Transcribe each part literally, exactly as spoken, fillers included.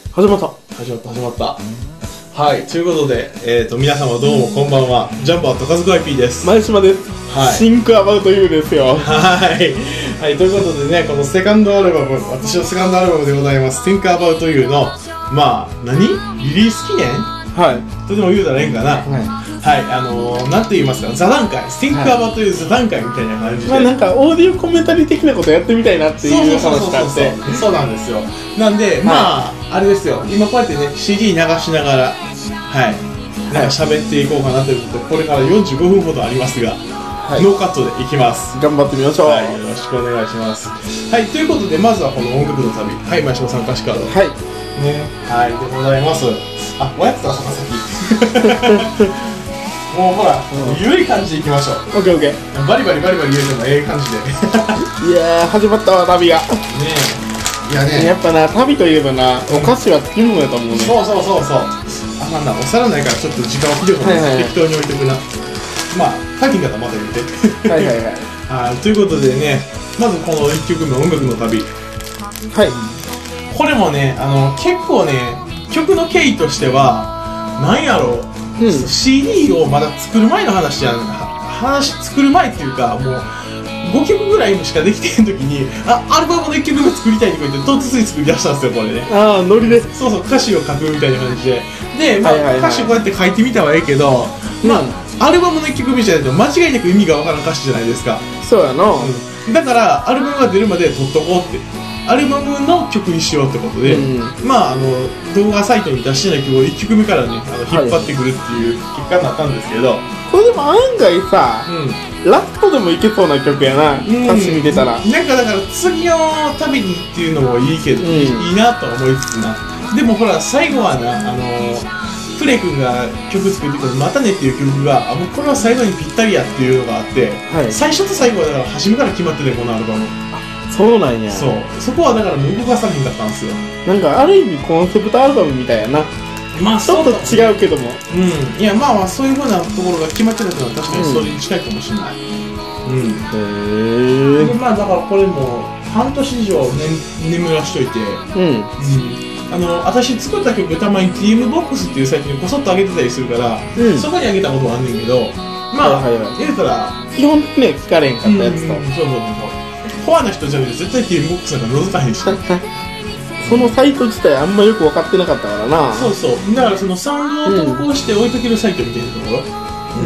始まった始まった始まったはい、ということで、えーと、皆様どうもこんばんは。ジャンボアットカズコアイピーです。 前島です。はい。シンクアバウトユーですよ。 はい。はい、ということでね、このセカンドアルバム、私のセカンドアルバムでございます。Think About You の、まあ、何リリース記念はい。とでも言うたらええんかな。はい。はい、あのー、なんて言いますか、座談会、Think About You 座談会みたいな感じで。 まあなんか、オーディオコメンタリー的なことやってみたいなっていう話があって。 そうなんですよ。なんで、まあ、あれですよ、今こうやってね、シーディー 流しながら、はい、なんか喋っていこうかなということで、これからよんじゅうごふんほどありますが、はい、ノーカットでいきます。 頑張ってみましょう。 はい、よろしくお願いします。はい、ということで、まずはこの音楽の旅、はい、前島さん歌詞カード。 はい。 ね、はい、でございます。あ、おやつだ、坂崎。もうほら、うん、ゆるい感じでいきましょう。 オッケーオッケー。 バリバリバリバリ言うてもええ感じで。 いやー、始まったわ、旅が。ねえ。いやね、 やっぱな、旅といえばな、お菓子はつきものやと思うね。 そうそうそうそう。あ、なんだ、お皿ないからちょっと時間をひどく適当に置いておくな。まあ、書き方まだ言うて。 はいはいはい。 あ、ということでね、まずこのいっきょくめ、音楽の旅。 はい。 これもね、あの、結構ね、曲の経緯としては、なんやろう、うん、シーディー をまだ作る前の話やん。話作る前っていうか、もう、ごきょくぐらいしかできてへん時に、あ、アルバムのいっきょくめ作りたいとか言って唐突に作り出したんですよ、これね。 ああ、ノリで。 そうそう、歌詞を書くみたいな感じで。で、まあ、はいはいはい、歌詞こうやって書いてみたはいいけど、うん、まあ、アルバムのいっきょくめじゃないと間違いなく意味がわからん歌詞じゃないですか。 そうやな、 うん、だから、アルバムが出るまで撮っとこうって。アルバムの曲にしようってことで、うん、まあ、あの、動画サイトに出してない曲をいっきょくめからね、あの引っ張ってくるっていう結果になったんですけど、 これでも案外さ、うん、ラットでもいけそうな曲やな、歌詞見てたら。 なんかだから次の旅にっていうのもいいけど、うん、いいなと思いつつな。でもほら、最後はな、あのー、プレイ君が曲作ってくるまたねっていう曲が、あ、もうこれは最後にぴったりやっていうのがあって、はい、最初と最後はだから初めから決まってて、このアルバム。 そうなんや。 そう。そこはだからもう動かさへんかったんですよ。 なんかある意味コンセプトアルバムみたいやな。まあちょっと違うけども。 うん。いや、まあまあそういう風なところが決まってるのは確かにそれに近いかもしれない。うん。へえ。で、まあだからこれも半年以上、ね、眠らしといて、うん。うん。あの、私作った曲たまに ティーエム ボックスっていうサイトにこそっと上げてたりするから、うん、そこに上げたことはあんねんけど、まあ、はいはいはい、言うたら、 基本的には聞かれへんかったやつと。うん、そうそうそう。 コアな人じゃなくて絶対 ティーエム ボックスなんか覗かへんしそのサイト自体あんまよく分かってなかったからな。 そうそう。だからそのサウンドを投稿して置いとけるサイトみたいなところ、うん、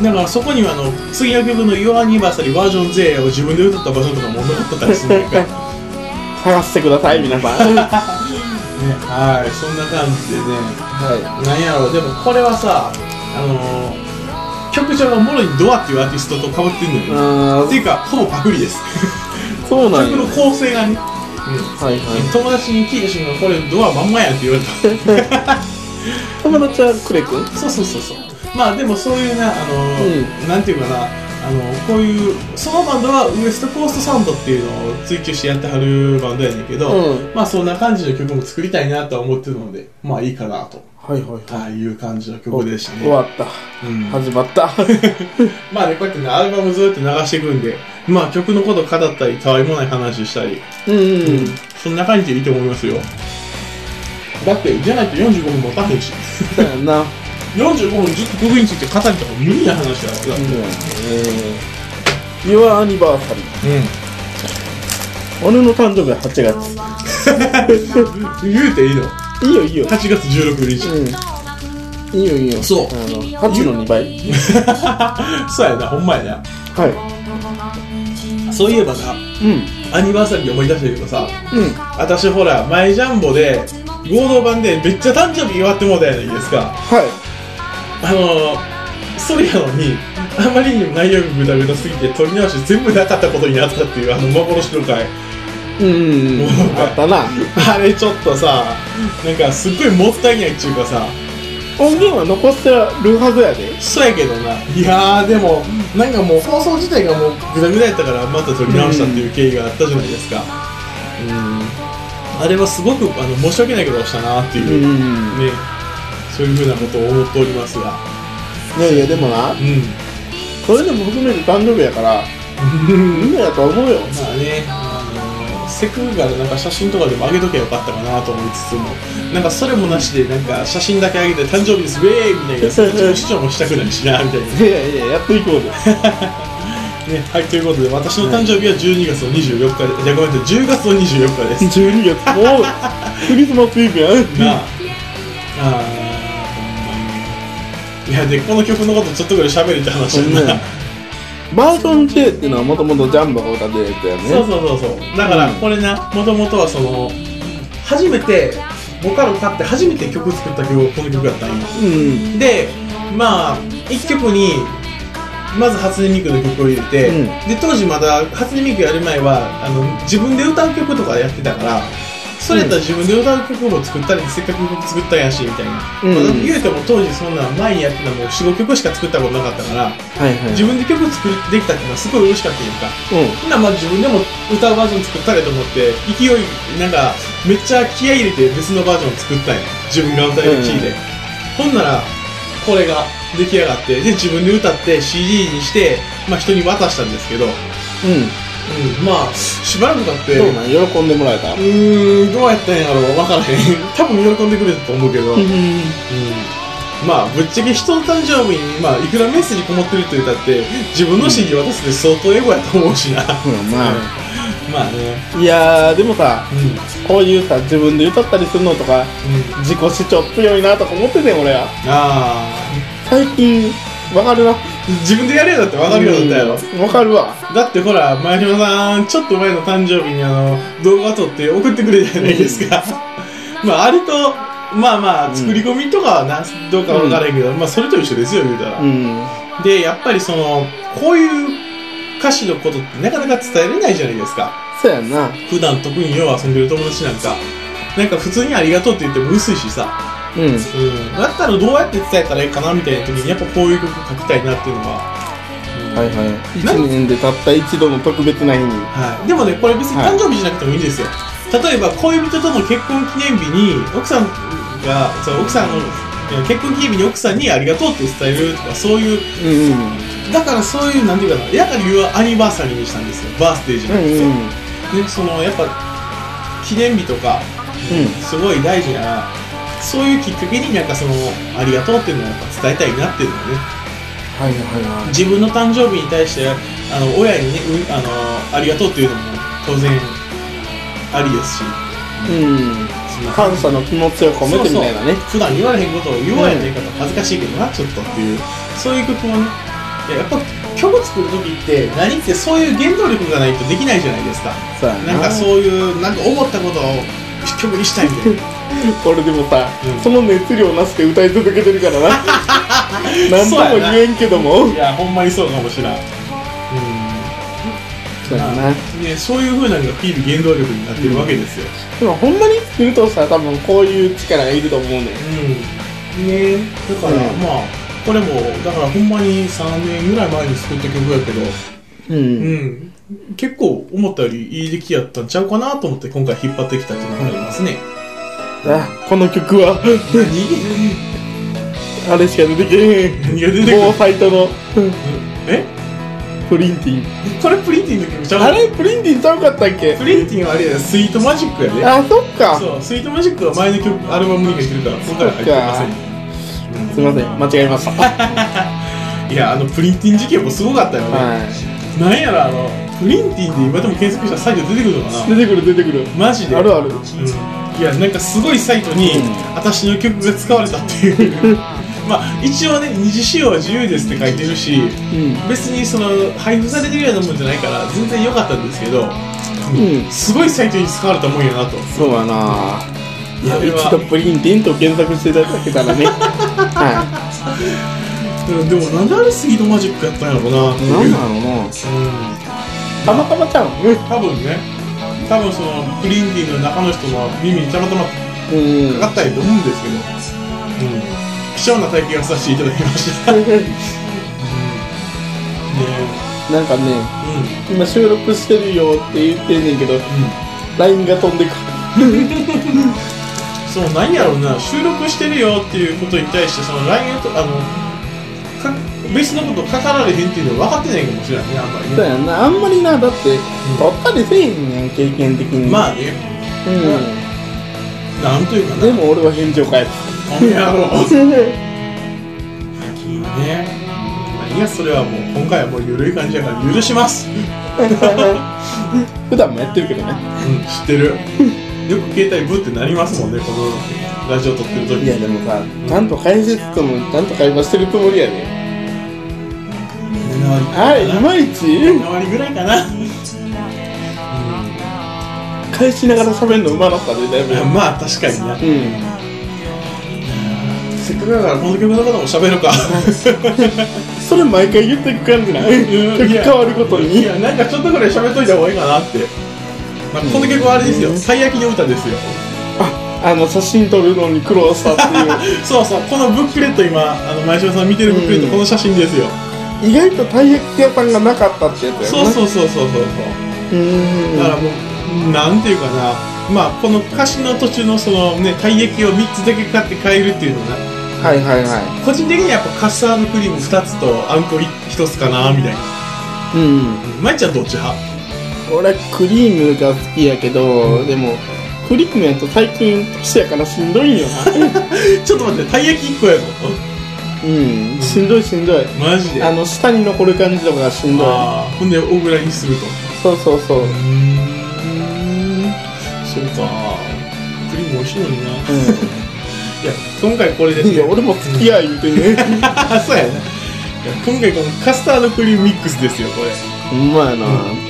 だからそこにはあの次の曲の Your Anniversary バージョン ゼロ を自分で歌った場所とかも残ってたりするんだ探してください皆さんね、 はい、そんな感じでね、はい、なんやろう。でもこれはさ、あのー、曲調がもろにドアっていうアーティストと被ってんのよ。っていうかほぼパクリですそうなんや。 曲の構成がね、うん、はいはい、友達に聞いた瞬間これドアまんまやって言われた友達はクレ君？ そうそうそうそう。まあでもそういうね、あのーうん、なんていうかな、あのー、こういうそのバンドはウエストコーストサウンドっていうのを追求してやってはるバンドやねんけど、うん、まあそんな感じの曲も作りたいなとは思ってるので、まあいいかなと。はいはいはい。ああいう感じの曲でしたね。 終わった。うん、始まった。 まあね、こうやってね、アルバムずっと流していくんで、まあ曲のこと語ったり、たわいもない話したり、うんうんうん、そんな感じでいいと思いますよ。だって、じゃないとよんじゅうごふんもたへんし。 そうやな。 よんじゅうごふんずっと曲について語りとか無理な話だから。うん。 Your Anniversary。うん。俺の誕生日ははちがつ。 言うていいの？ いいよいいよ。 はちがつじゅうろくにち。うん。 いいよいいよ。 そう。 あの、はちのにばい。 そうやな、ほんまやな。はい。そういえばな、うん。アニバーサリー思い出したけどさ、うん。私ほら、前ジャンボで、合同版でめっちゃ誕生日祝ってもうたやないですか。はい。あのー、それやのに、あまりにも内容がグダグダすぎて撮り直し全部なかったことになったっていうあの幻の回。 うんうんうん。あったな。 あれちょっとさ、なんかすっごいもったいないっていうかさ、 音源は残ってるはずやで。 そうやけどな。いやーでもなんかもう放送自体がもうグダグダやったからまた撮り直したっていう経緯があったじゃないですか。うん。あれはすごくあの申し訳ないことをしたなっていう、うん、ね、そういうふうなことを思っておりますが。 いやいやでもな、うん、それでも含めて誕生日やからみんなやと思うよ。 まあね、あのー、 せっかくからなんか写真とかでも上げときゃよかったかなと思いつつも、なんかそれもなしでなんか写真だけ上げて誕生日ですウェーイみたいな自己主張もしたくないしなみたいな。 いやいややっていこうでね、はい、ということで私の誕生日はじゅうにがつのにじゅうよっかで、じゃあごめんなさいじゅうがつのにじゅうよっかです。 じゅうにがつもうクリスマスイブやんなああーいやでこの曲のことちょっとぐらい喋るって話だな、 バージョン J っていうのはもともとジャンボが歌ってるやつやね。 そうそうそうそう。だからこれな、もともとはその初めてボカロ買って初めて曲作った曲がこの曲だったんよ、うん、でまあいっきょくにまず初音ミクの曲を入れて、うん、で当時まだ初音ミクやる前はあの自分で歌う曲とかやってたから、それやったら自分で歌う曲も作ったり、せっかく曲作ったんやしみたいな、うんまあ、言うても当時そんな前にやってたもう よん,ご 曲しか作ったことなかったから、はいはい、自分で曲作できたっていうのはすごい嬉しかったというか、うん、なまあ自分でも歌うバージョン作ったりと思って勢いなんかめっちゃ気合い入れて別のバージョンを作ったんや、自分が歌えるキーで、うん、ほんならこれが出来上がって、で自分で歌って シーディー にして、まあ、人に渡したんですけど、うんうん、まあしばらく経ってどうなん喜んでもらえた？ うーんどうやったんやろ分からへん多分喜んでくれたと思うけど、うん、まあぶっちゃけ人の誕生日に、まあ、いくらメッセージこもってるって言ったって自分の シーディー 渡すって相当エゴやと思うしな、うん、まあまあね。 いやーでもさ、うん、こういうさ自分で歌ったりするのとか、うん、自己主張強いなとか思ってて俺は。あ最近わかるな、 自分でやるようだってわかるようだったやろ。 わかるわ。 だってほら前島さんちょっと前の誕生日にあの動画撮って送ってくれたじゃないですか、うん、まああれとまあまあ作り込みとかはな、うん、どうかわからへんけど、まあそれと一緒ですよ言うたら、うん、でやっぱりそのこういう歌詞のことってなかなか伝えれないじゃないですか。 そうやな。 普段特によう遊んでる友達なんかなんか普通にありがとうって言っても薄いしさ、うんうん、だったらどうやって伝えたらいいかなみたいな時にやっぱこういう曲書きたいなっていうのが、うん、はいはいいちねんでたった一度の特別な日に、 はい、でもねこれ別に誕生日じゃなくてもいいんですよ、はい、例えば恋人との結婚記念日に奥さんがその奥さんの結婚記念日に奥さんにありがとうって伝えるとかそういう、うんうん、だからそういうなんていうかなやから理由はアニバーサリーにしたんですよ、バースデーじゃなくて、うんうん、でそのやっぱ記念日とか、うん、すごい大事なそういうきっかけになんかそのありがとうっていうのをやっぱ伝えたいなっていうのはね、はいはいはい、自分の誕生日に対してあの親にね、うん、あのありがとうっていうのも当然ありですし、うん、 感謝の気持ちを込めてみたいなね。 そうそう普段言われへんことを言われへんかったら恥ずかしいけどな、うん、ちょっとっていうそういう曲もね、やっぱ曲作る時って何ってそういう原動力がないとできないじゃないですか。なんかそういうなんか思ったことを曲にしたいみたいな俺でもさ、うん、その熱量なしで歌い続けてるからな何とも言えんけどもいやほんまにそうかもしれない、うん、そうやな、ね、そういう風なのがフィール原動力になってるわけですよ、 うん、でもほんまに作るとしたら多分こういう力がいると思うねん、 うん、ねだから、うん、まあこれもだからほんまにさんねんぐらい前に作った曲やけどうん、うん結構思ったよりいい出来やったんちゃうかなと思って今回引っ張ってきたっていうのがありますね。 あ、この曲はあれしか出てけへん。何が出てくる？某サイトのえ？ プリンティン。 これプリンティンの曲ちゃう？ あれプリンティンちゃうかったっけ？ プリンティンはあれやスイートマジックやで。 あ、そっか。 そうスイートマジックは前の曲アルバムに入ってるから今回は入ってません、 うん。すみません間違えました。 いやあのプリンティン事件もすごかったよね。はい、なんやろあの。プリンティンで今でも検索したらサイト出てくるのかな。 出てくる出てくるマジであるある、うん、 いやなんかすごいサイトに、うん、私の曲が使われたっていうまあ一応ね二次使用は自由ですって書いてるし、うん、別にその配布されてるようなもんじゃないから全然良かったんですけど、うん、すごいサイトに使われたもんやなと。 そうやな。いや一度プリンティンと検索していただけたらねはいでもなんであれスイートマジックやったんやろうなっていう。 なんだろうな、うんたまたまちゃう、 うん、多分ね多分そのプリンティンの中の人の耳にたまたまかかったりと思うんですけど、うん、貴重な体験をさせていただきましたねなんかね、うん、今収録してるよって言ってんねんけど、うん、ライン が飛んでくるそうなんやろうな収録してるよっていうことに対してその ライン とあのか別のことかかられへんっていうのは分かってないかもしれないね、あんまりね。 そうやな、あんまりな、だって、うん、取ったりせえへんやん、経験的に。 まあね。うん。なんというかな。 でも俺は返事を返す。 この野郎。いいね。いや、それはもう、今回はもう緩い感じやから許します。 普段もやってるけどね。 うん、知ってる。よく携帯ブってなりますもんね、このラジオ撮ってる時。 いやでもさ、ちゃんと解説ともちゃんと会話してるつもりやで。はい、いまいちなな割ぐらいかな。 返しながら喋るのうまなったでだいぶ。 まあ確かにな。うん。せっかくだからこの曲の方も喋るか。 それ毎回言っていく感じな。曲変わることに。 いや、なんかちょっとぐらい喋っといた方がいいかなって。まあ、この曲はあれですよ、たい焼きの歌ですよ。 あ、あの写真撮るのに苦労したっていう。 そうそう、このブックレット、今あの前島さん見てるブックレット、この写真ですよ。 意外とたい焼き屋さんがなかったってやつやね。 そうそうそうそうそうそう。うん。だからもうなんていうかな、まあこの歌詞の途中のそのね、たい焼きをみっつだけ買って帰るっていうのが、 はいはいはい。 個人的にはやっぱカスタードクリームふたつとあんこひとつかなみたいな。うん。まいちゃんどっち派？ 俺クリームが好きやけど、うん、でもクリームやと最近年やからしんどいよな。 ちょっと待って、たい焼きいっこやぞ。 うん、しんどいしんどい。 マジで？ あの下に残る感じとかがしんどい。 ああ、ほんで大蔵にすると。 そうそうそう。うーん、そうか。クリーム美味しいのにな。うん、いや今回これです、ね。 いや俺も付き合い言うてね。 そうやな。いや今回このカスタードクリームミックスですよこれ。 うまいな、うん、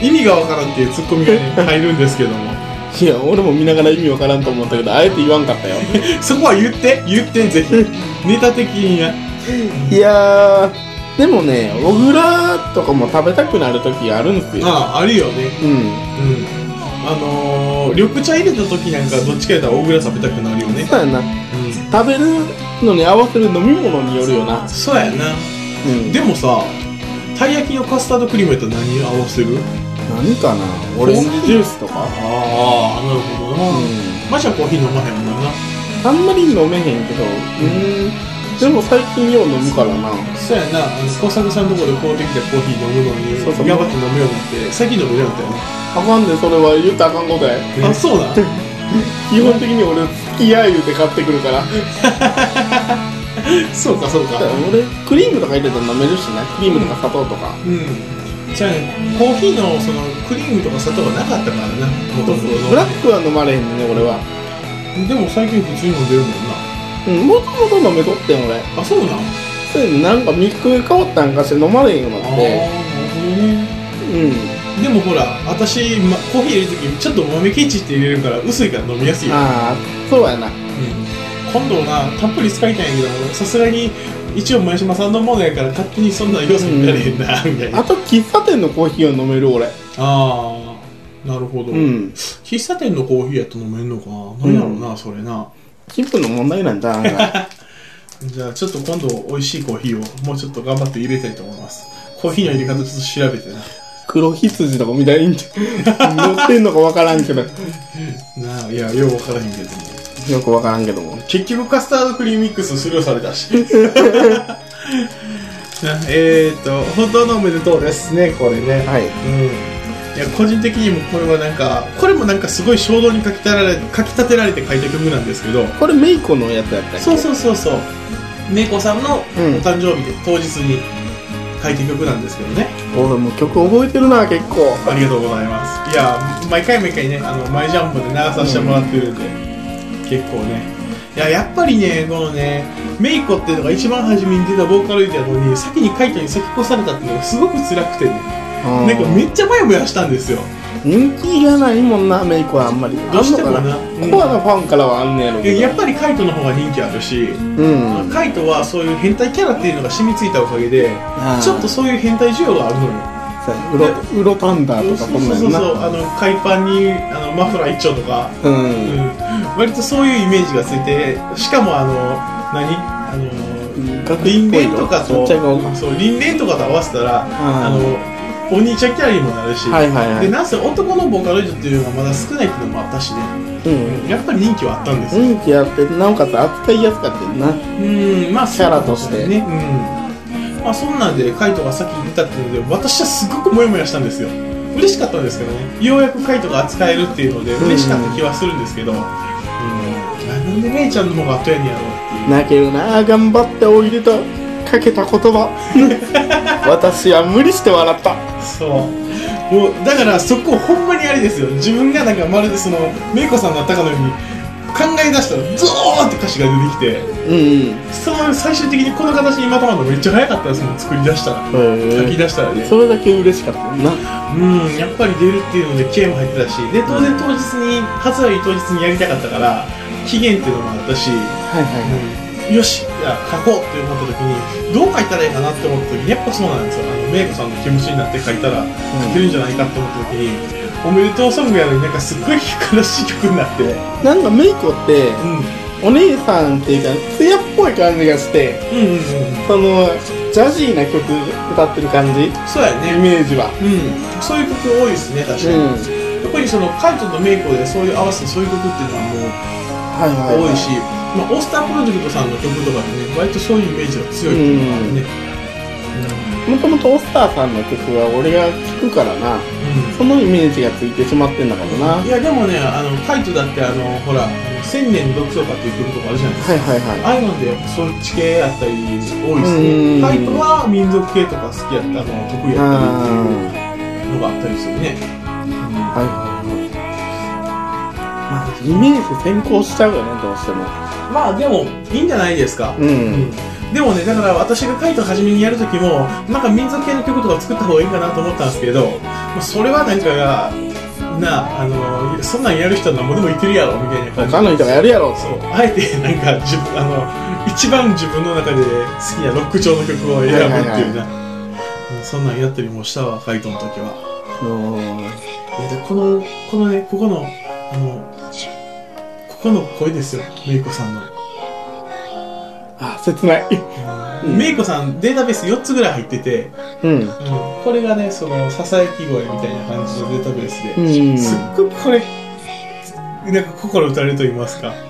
意味がわからんっていうツッコミが、ね、入るんですけども。 いや俺も見ながら意味わからんと思ったけどあえて言わんかったよ。 そこは言って言ってぜひネタ的にや。 いやーでもね小倉とかも食べたくなる時あるんですよ。 あああるよね。うんうん。あのー、緑茶入れた時なんかどっちかやったら小倉食べたくなるよね。 そうやな、うん、食べるのに合わせる飲み物によるよな。 そうやな、うん、でもさたい焼きのカスタードクリームやったら何合わせる？ 何かな、オレンジジュースとか。ああ、なるほどな。うん、マジはコーヒー飲まへんもんな。 あんまり飲めへんけど、うん、でも最近よう飲むからな。 そうやな、あの工作さんのとこで買うてきたコーヒー飲むのにそうそう頑張って飲むようになって最近飲むようになったよね。 あかんで、それは言ったらあかんことや。 あ、そうだ。 基本的に俺付き合い言うて買ってくるからそうかそうか。 俺クリームとか入れたら飲めるしね。クリームとか砂糖とか、うん、うん、 じゃあね、コーヒーのそのクリームとか砂糖がなかったからな。元々 ブラックは飲まれへんね俺は。 でも最近普通に飲んでるもんな。 うん、もともと飲めとってん俺。 あ、そうなん。 そういうなんかミック変わったんかして飲まれへんようになって。ああ、なるほどね。 うん。でもほら、私、ま、コーヒー入れるときちょっと豆ケチって入れるから薄いから飲みやすいよ。 ああ、そうやな。うん。 今度な、たっぷり使いたいんやけど、さすがに一応前島さんのものやから勝手にそんな要素見られへんな、うん、みたいな。 あと喫茶店のコーヒーは飲める俺。ああ、なるほど、うん。喫茶店のコーヒーやと飲めんのかな。なんやろうな、うん、それな。 気分の問題なんじゃないか。 じゃあちょっと今度美味しいコーヒーをもうちょっと頑張って入れたいと思います。コーヒーの入れ方ちょっと調べてな。 黒羊とかみたいに乗ってんのか分からんけど。なあ、いや、よく分からへんけども。 よく分からんけども。 結局カスタードクリームミックススルーされたし。えーと、本当のおめでとうですね、これね。はい。うん。いや、個人的にもこれはなんか、これもなんかすごい衝動にかき立てられて、かき立てられて書いた曲なんですけど。 これメイコのやつやったっけ？ そうそうそうそう。メイコさんのお誕生日で当日に書いた曲なんですけどね。 俺も曲覚えてるな、結構。 ありがとうございます。いや、毎回毎回ね、あの、マイジャンボで流させてもらってるんで、うん、結構ね。いや、やっぱりね、このね、メイコっていうのが一番初めに出たボーカロイドやのに、先にカイトに先越されたっていうのがすごく辛くてね。なんかめっちゃモヤモヤしたんですよ。 人気がないもんな、メイクはあんまり。 どうしてもな、 コアなファンからはあんねやろけど。 やっぱりカイトの方が人気あるし、うん、カイトはそういう変態キャラっていうのが染みついたおかげで、ちょっとそういう変態需要があるのよ。 ウロパンダとかこんなんやな。 そうそうそう、あの海パンにあのマフラー一丁とか、うんうん、割とそういうイメージがついて、しかもあの何あの輪廻とかとそう輪廻とかと合わせたら、あのお兄ちゃんキャラにもなるし、はいはいはい、でなんせ男のボーカロイドっていうのがまだ少ないっていうのもあったしね、うん、やっぱり人気はあったんですよ。 人気あってなおかつ扱いやすかったよな。 うん、まあキャラとしてね。 うん、 まあそんなんでカイトが先に出たっていうので私はすごくモヤモヤしたんですよ。嬉しかったんですけどね、ようやくカイトが扱えるっていうので嬉しかった気はするんですけど、うん、うん、なんでメイちゃんの方が後やねやろうっていう。 だけどな、頑張っておいでとかけた言葉私は無理して笑った。 そうもうだからそこほんまにあれですよ、自分がなんかまるでそのメイコさんだったかのように考え出したらゾーンって歌詞が出てきて、うんうん、その最終的にこの形にまとまるのめっちゃ早かったですもん、作り出したら、書き出したらね。 それだけ嬉しかったな。 うん、やっぱり出るっていうので気合も入ってたし、で当然当日に発売当日にやりたかったから期限っていうのもあったし、はいはいはい、うん、よしじゃあ書こうって思った時にどう書いたらいいかなって思った時にやっぱそうなんですよ、あのメイコさんの気持ちになって書いたら書けるんじゃないかって思った時に、うん、おめでとうソングやのになんかすっごい悲しい曲になって、 なんかメイコって、うん、お姉さんっていうか艶っぽい感じがして、うんうんうん、そのジャジーな曲歌ってる感じ。 そうやね、 イメージは、 うん、そういう曲多いですね確かに、うん、やっぱりそのカイトとメイコでそういう合わせてそういう曲っていうのはもう多いし、まあ、オースタープロジェクトさんの曲とかでね割とそういうイメージが強いっていうのがあるね。 もともとオースターさんの曲は俺が聴くからな、うん、そのイメージがついてしまってんだからな。 いやでもね、あのカイトだってあのほら千年の独奏歌っていう曲とかあるじゃないですか、はいはいはい、ああいうのでそっち系やったり多いですね。カイトは民族系とか好きやったの得意やったりっていうのがあったりするね、うん、はいはいはい。 まあイメージ先行しちゃうよねどうしても。 まあでもいいんじゃないですか、うん、うん、でもね、だから私がカイト初めにやるときもなんか民族系の曲とか作った方がいいかなと思ったんですけど、まあ、それはなんかがなあのそんなんやる人は何もでもいけるやろみたいな感じ。 他の人がやるやろ。 そうあえてなんか自分あの一番自分の中で好きなロック調の曲を選ぶっていうな、はいはいはい、そんなんやったりもしたわカイトの時は。でこのこのねここのあのここの声ですよメイコさんの。 あ、切ない、 うん、メイコさんデータベースよっつぐらい入ってて、うんうん、これがねそのささやき声みたいな感じのデータベースで、うん、すっごくこれなんか心打たれると言いますか、うん、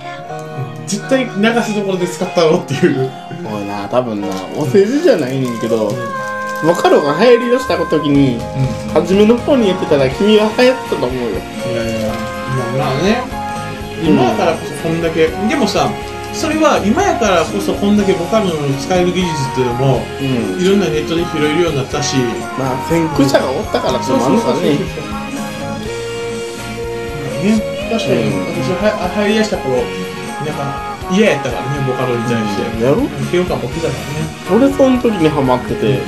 絶対流すところで使ったろっていう。 おいな、多分なお世辞じゃないねんけど、うん、ボカロが流行りだした時に、うん、初めの方にやってたら君は流行ったと思うよ。いやいやまあね今やからこそこんだけ、うん、でもさそれは今やからこそこんだけボカロの使える技術っていうのも、うん、いろんなネットで拾えるようになったし、 まあ先駆者がおったからってもあるのかね。 確かに、うん、私は入りだした頃なんか嫌やったからねボカロに対して、うん、やろ嫌悪感持ってたからね。 俺その時にハマってて、うん、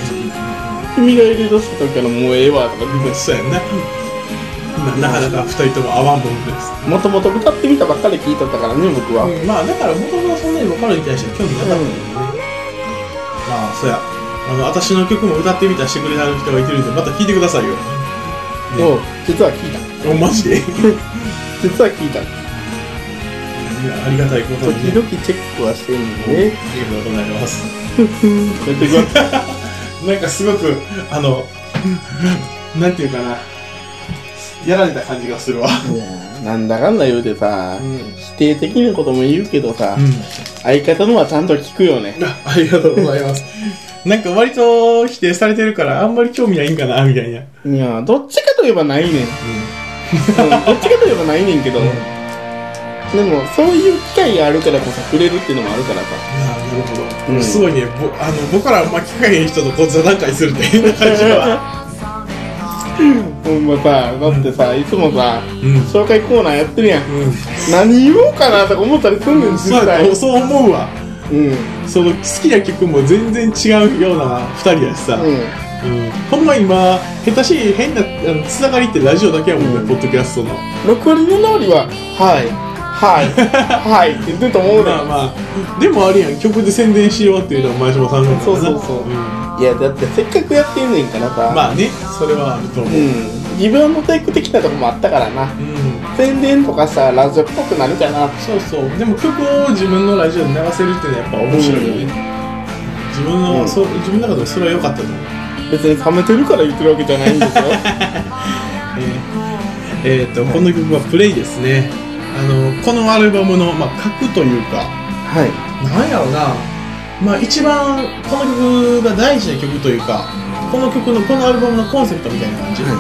君が入れ出した時からもうええわとか言ってそうやんな。なかなかふたりとも合わんもんです。 もともと歌ってみたばっかり聞いとったからね僕は、 うん、まあだからもともとそんなにボカロに対して興味なかったんだけどね、うん、まあそうやあの私の曲も歌ってみたしてくれた人がいてるんでまた聴いてくださいよ、ね、 お実は聞いた。 おマジで実は聞いた。いやありがたいことに、ね、 時々チェックはしてるんでね。 ありがとうございますやってくださいなんかすごくあのなんていうかなやられた感じがするわ。いやなんだかんだ言うてさ、うん、否定的なことも言うけどさ、うん、相方のはちゃんと聞くよね。 あ, ありがとうございますなんか割と否定されてるからあんまり興味ないんかなみたいな。 いやどっちかといえばないねん、うん、どっちかといえばないねんけど、うん、でもそういう機会があるからこそ触れるっていうのもあるからさ。 なるほど、うん、すごいね。ぼあの僕からあんま聞かへん人とこう座談会するって変な感じはほんまさ、だってさ、いつもさ、うん、紹介コーナーやってるやん、うん、何言おうかなとか思ったりするんですよ、 うん、そう思うわ、うん、その好きな曲も全然違うようなふたりやしさ、うんうん、ほんま今下手しい変なつながりってラジオだけやもんね、うん、ポッドキャストのろく割のなりははいはいはいって言ってると思うね。まあまあでもあれやん、曲で宣伝しようっていうのは前島さんのそうそうそう、うん、いやだってせっかくやってんねんからさ。 まあねそれはあると思う、うん、 自分のテイク的なとこもあったからな、うん、宣伝とかさラジオっぽくなるかな。 そうそうでも曲を自分のラジオで流せるっていうのはやっぱ面白いよね、うん、自分の、うん、そう自分の中でもそれは良かったと思う。 別に冷めてるから言ってるわけじゃないんですよえー、えーとこの曲はプレイですね。あのこのアルバムの、まあ、核というか、はい、なんやろうな、 まあ一番この曲が大事な曲というか、この曲のこのアルバムのコンセプトみたいな感じ、はい、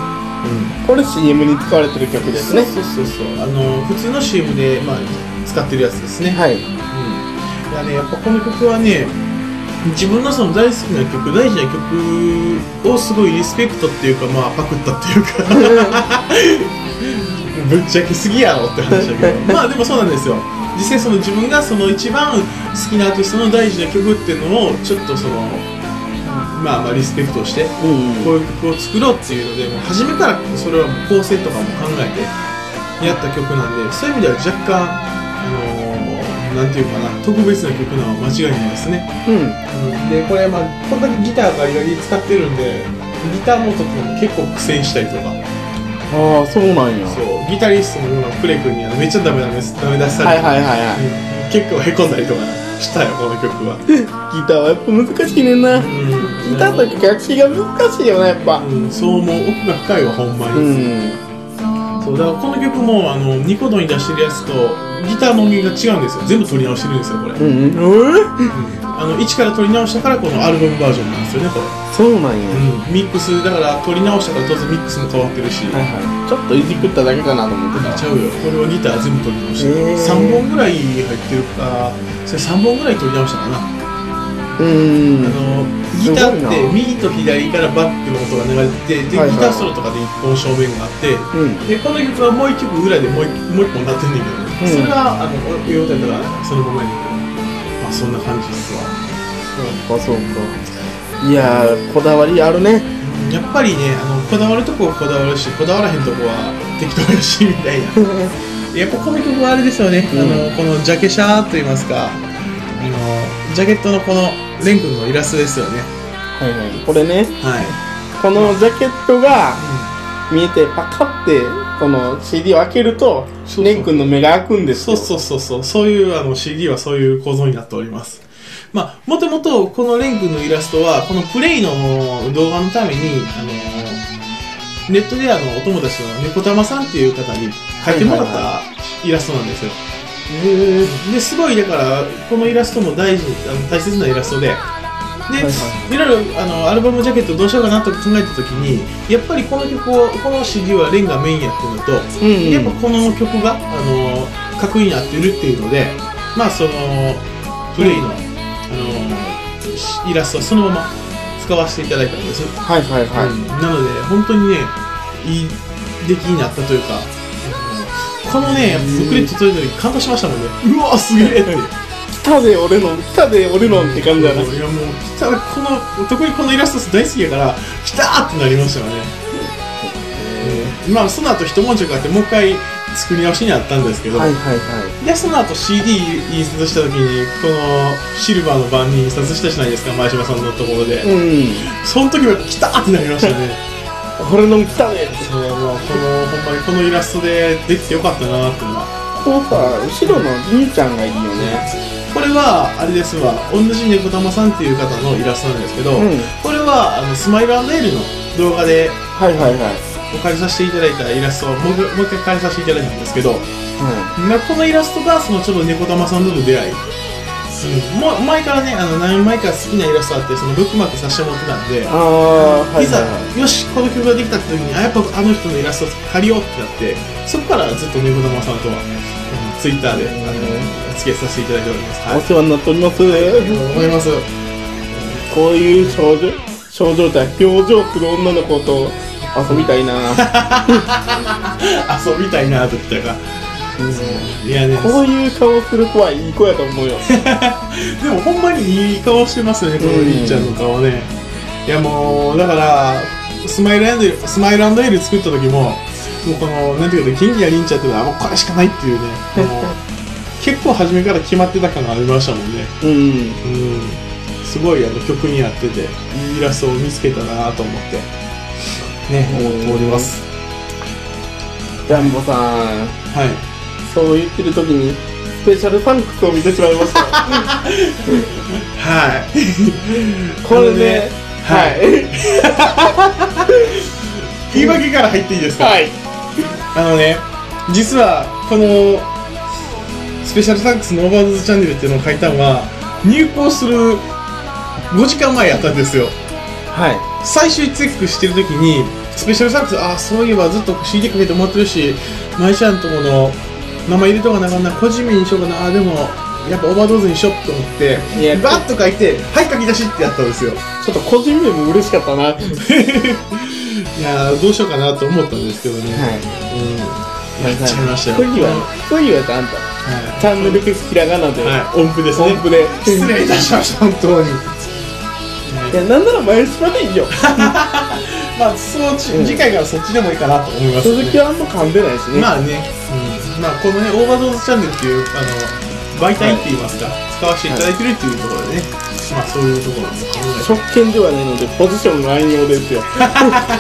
うん、これ シーエム に使われてる曲ですね。 そうそうそうそう、あの普通の シーエム で、まあ、使ってるやつですね。はい、うん、いやね、やっぱこの曲はね、自分のその大好きな曲、大事な曲をすごいリスペクトっていうか、まあパクったっていうかぶっちゃけすぎやろって話だけどまあでもそうなんですよ。実際その自分がその一番好きなアーティストの大事な曲っていうのをちょっとそのまあまあリスペクトして、うんうん、こういう曲を作ろうっていうので、もう初めからそれはもう構成とかも考えてやった曲なんで、そういう意味では若干あのー、なんていうかな、特別な曲なのは間違いないですね。うん、でこれまあこんだけギターがより使ってるんで、ギターの音も結構苦戦したりとか。 ああ、そうなんや。 そう、ギタリストのクレ君にあのめっちゃダメダメダメ出されて、はいはいはいはい、うん、結構へこんだりとかしたよこの曲は。 ギターはやっぱ難しいねんな、うん、ギターと楽器が難しいよなやっぱ、 うん、そう思う、奥が深いわほんまに、うん、そうだからこの曲もあのニコ動に出してるやつとギターの音源が違うんですよ。全部取り直してるんですよこれ、うんうん、あの一から取り直したからこのアルバムバージョンなんですよねこれ。 そうなんや、 うん、ミックスだから取り直したから当然ミックスも変わってるし、はいはい、 ちょっといじくっただけかなと思ってた。 ちゃうよ、これはギター全部取り直して、えー、さんぼんぐらい入ってるか、それさんぼんぐらい取り直したかな。うーん、あのギターって右と左からバックの音が流れてて、で、はいはい、ギターソロとかでいっぽん正面があって、うん、でこの曲はもういっきょく裏でもういっぽんなってんねんけど、うん、それがあの言うたらそのままやねんけど、まあそんな感じですわ。 そうかそうか。いやー、こだわりあるね。 やっぱりね、あのこだわるとこはこだわるし、こだわらへんとこは適当やしみたいなやっぱこの曲はあれですよね、うん、あのこのジャケシャーといいますか、あのジャケットのこのレン君のイラストですよね。 はいはい、これね、はい、このジャケットが見えてパカってこの シーディー を開けるとレン君の目が開くんですよ。 そうそうそうそう、そういうあの シーディー はそういう構造になっております。まあ、もともとこのレン君のイラストはこのプレイの動画のためにあのネットであのお友達の猫玉さんっていう方に描いてもらったイラストなんですよ。へー。ですごいだからこのイラストも大事あの大切なイラストで、で、はいはい、いろいろあのアルバムジャケットどうしようかなと考えた時にやっぱりこの曲をこの シーディー はレンがメインやってるのと、うんうん、やっぱこの曲があの格になってるっていうので、まあそのプレイの、うんあのイラストはそのまま使わせていただいたんです。はいはいはい、うん、なので本当にねいい出来になったというか、このねブックレット撮る時感動しましたもんね。うわすげえって来たで俺の来たで俺のって感じだな。いやもう来たこの特にこのイラスト大好きやから来たーってなりましたよね。うん、まあその後一文字があってもう一回作り直しにあったんですけど、はいはいはい、でその後 シーディー 印刷した時にこのシルバーの版に印刷したじゃないですか、前島さんのところで、うん、その時は来たーってなりましたね俺の来たねって。 そう、まあ、このほんまにこのイラストでできてよかったなーっていうのは。 このさ後ろのじいちゃんがいいよね。 これはあれですわ、同じ猫玉さんっていう方のイラストなんですけど、うん、これはあのスマイル&エールの動画ではいはいはいお借りさせていただいたイラストをもう一回借りさせていただいたんですけど、うん、このイラストがそのちょっと猫玉さんとの出会い、うん、もう前からねあの何枚か好きなイラストあってそのブックマークさせてもらってたんで、あ、はいはいはい、いざよしこの曲ができた時にあやっぱあの人のイラスト借りようってなって、そこからずっと猫玉さんとは、うん、ツイッターであのお付き合いさせていただいております。 はい、お世話になっております。ありがとうございます。こういう少女少女体表情する女の子と遊びたいな遊びたいなときたか、 うん、いやね、こういう顔する子はいい子やと思うよでもほんまにいい顔してますねこのりんちゃんの顔ね。いやもうだからスマイル&エールスマイル&エール作った時ももうこのなんていうか元気なりんちゃんっていうのはもうこれしかないっていうね結構初めから決まってた感がありましたもんね。うん、うん、すごいあの曲に合ってていいイラストを見つけたなと思ってね、思っております。 ジャンボさん、はい、そう言ってる時にスペシャルサンクスを見てしまいましたはいこれね、はい、 言い訳から入っていいですか。 はい、 あのね、実はこのスペシャルサンクスのオーバードズチャンネルっていうのを書いたのは入校するごじかんまえやったんですよ。 はい。 最終チェックしてる時にスペシャルサービス、あ、そういえばずっと シーディー かけて持ってるし、マイちゃんとこの名前入れとかなあかんな、個人名にしようかな、あ、でもやっぱオーバードーズにしようと思ってバッと書いて、はい書き出しってやったんですよ。 ちょっと個人名も嬉しかったな。いやー、どうしようかなと思ったんですけどね。はい。うん。やっちゃいましたよ。 次は次はちゃんと、はい、チャンネル消すひらがなで、 はい、音符ですね。 音符で失礼いたしました、本当に。 いや、なんなら前島でいいよ。 まあ、そのち、うん、次回からそっちでもいいかなと思いますね。 鈴木はあんま噛んでないしね。 まあね、うん、まあこのね、オーバードーズチャンネルっていうあの媒体って言いますか、はい、使わせていただいてるっていうところでね、はい、まあそういうところですね。 職権ではないのでポジションの暗用ですよ。はい。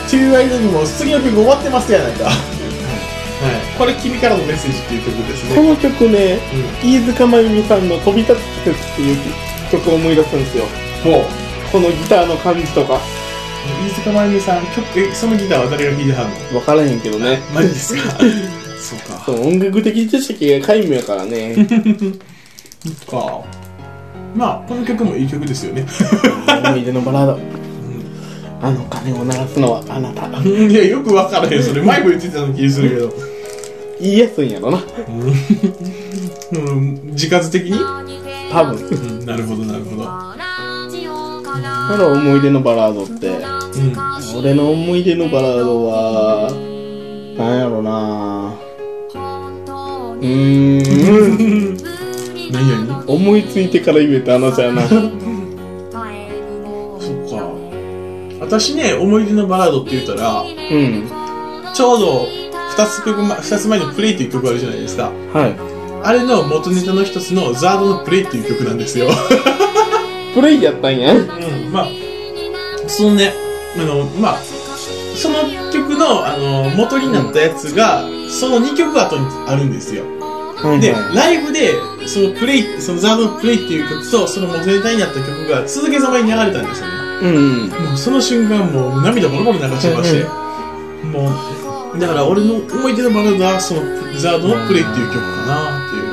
という間にもう次の曲終わってますやないか。はい。これ君からのメッセージっていう曲ですね。 この曲ね、うん、飯塚真由美さんの飛び立つ季節っていう曲を思い出すんですよ。もうこのギターの感じとか。 飯塚真由美さん、曲、え、そのギターは誰が弾いてはんの？ 分からへんけどね。 マジですか。そうか。 そう、音楽的知識が皆無やからね。 そっか。まあこの曲もいい曲ですよね。 思い出のバラード。うん、あの鐘を鳴らすのはあなた。 いや、よく分からへん。それ前も言ってたの気するけど。 言いやすいんやろな。 うん、自活的に？ 多分。 うん、なるほどなるほど。 あの思い出のバラードって、うん、俺の思い出のバラードはなんやろな。うーん。 何々？ 思いついてから言えた話やな。そっか。私ね、思い出のバラードって言ったら、うん、ちょうどふたつ曲前、ふたつまえのプレイっていう曲あるじゃないですか。 はい。 あれの元ネタの一つのザードのプレイっていう曲なんですよ。 プレイやったんや。うん、 まあ、そのね、あの、まあ、その曲の、あの、元になったやつが、うん、そのにきょく後にあるんですよ。はいはい、で、ライブで、そのプレイ、そのザードのプレイっていう曲と、その元ネタになった曲が続けざまに流れたんですよね。うん、うん。もうその瞬間、もう涙ボロボロ流してまして、うん、もう、だから俺の思い出のバラードは、そのザードのプレイっていう曲かなっていう。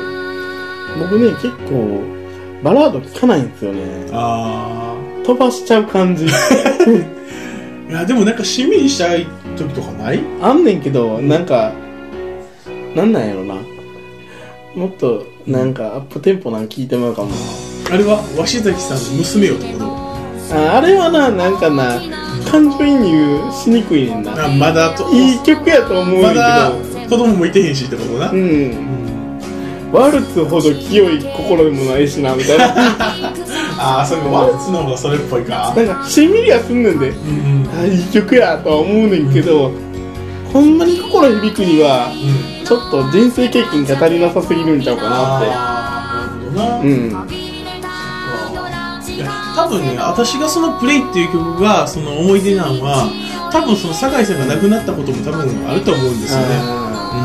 僕ね、結構、バラード聴かないんですよね。あー。飛ばしちゃう感じ。いや、でもなんかしんみりしたい時とかない？ あんねんけど、なんか、なんなんやろな。もっと、なんか、アップテンポなん聞いてもらうかも。 あれは、鷲崎さんの娘よってこと？ あ、あれはな、なんかな、感情移入しにくいねんな。 あ、まだと。 いい曲やと思うんだけど。まだ子供もいてへんしってことな。うん。うんワルツほど清い心でもないしなみたいな。 ああ、それワルツの方がそれっぽいか。 なんかしんみりはすんねんで、うん、あいい曲やとは思うねんけど、うん、ほんまに心響くには、うん、ちょっと人生経験が足りなさすぎるんちゃうかなって。 ああ、なるほどな。うん。いや、多分ね、私がそのプレイっていう曲がその思い出なんは、多分その酒井さんが亡くなったことも多分あると思うんですよね。うん、